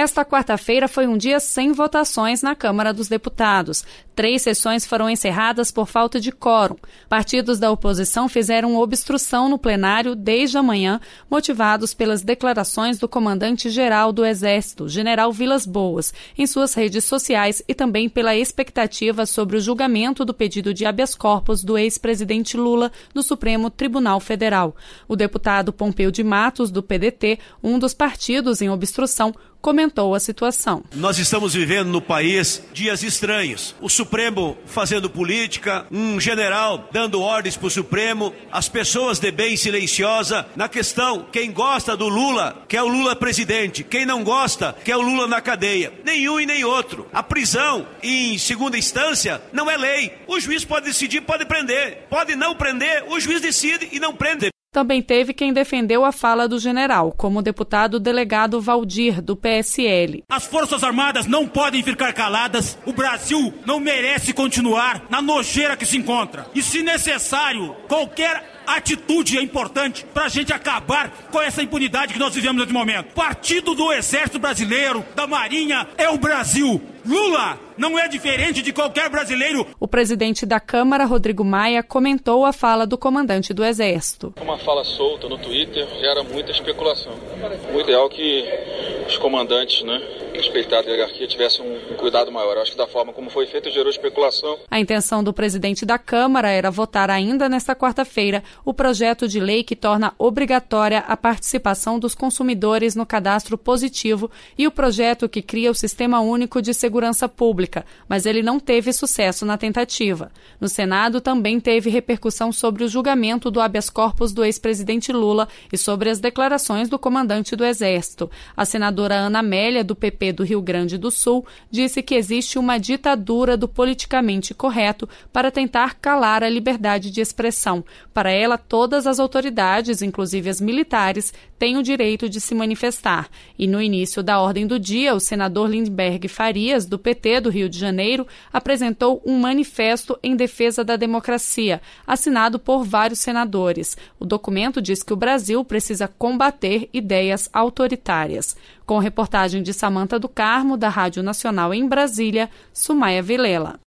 Esta quarta-feira foi um dia sem votações na Câmara dos Deputados. 3 sessões foram encerradas por falta de quórum. Partidos da oposição fizeram obstrução no plenário desde a manhã, motivados pelas declarações do comandante-geral do Exército, General Vilas Boas, em suas redes sociais e também pela expectativa sobre o julgamento do pedido de habeas corpus do ex-presidente Lula no Supremo Tribunal Federal. O deputado Pompeu de Matos, do PDT, um dos partidos em obstrução, comentou a situação. Nós estamos vivendo no país dias estranhos. O Supremo fazendo política, um general dando ordens para o Supremo, as pessoas de bem silenciosa na questão. Quem gosta do Lula, quer o Lula presidente. Quem não gosta, quer o Lula na cadeia. Nenhum e nem outro. A prisão, em segunda instância, não é lei. O juiz pode decidir, pode prender. Pode não prender, o juiz decide e não prende. Também teve quem defendeu a fala do general, como o deputado delegado Valdir, do PSL. As Forças Armadas não podem ficar caladas. O Brasil não merece continuar na nojeira que se encontra. E, se necessário, qualquer atitude é importante para a gente acabar com essa impunidade que nós vivemos nesse momento. Partido do Exército Brasileiro, da Marinha, é o Brasil. Lula não é diferente de qualquer brasileiro. O presidente da Câmara, Rodrigo Maia, comentou a fala do comandante do Exército. Uma fala solta no Twitter gera muita especulação. Muito ideal que os comandantes, respeitados da hierarquia, tivessem um cuidado maior. Acho que da forma como foi feito gerou especulação. A intenção do presidente da Câmara era votar ainda nesta quarta-feira o projeto de lei que torna obrigatória a participação dos consumidores no cadastro positivo e o projeto que cria o Sistema Único de Segurança Pública, mas ele não teve sucesso na tentativa. No Senado também teve repercussão sobre o julgamento do habeas corpus do ex-presidente Lula e sobre as declarações do comandante do Exército. A senadora Ana Amélia, do PP do Rio Grande do Sul, disse que existe uma ditadura do politicamente correto para tentar calar a liberdade de expressão. Para ela, todas as autoridades, inclusive as militares, têm o direito de se manifestar. E no início da ordem do dia, o senador Lindbergh Farias, do PT do Rio de Janeiro, apresentou um manifesto em defesa da democracia, assinado por vários senadores. O documento diz que o Brasil precisa combater ideias autoritárias. Com reportagem de Samantha do Carmo, da Rádio Nacional em Brasília, Sumaia Vilela.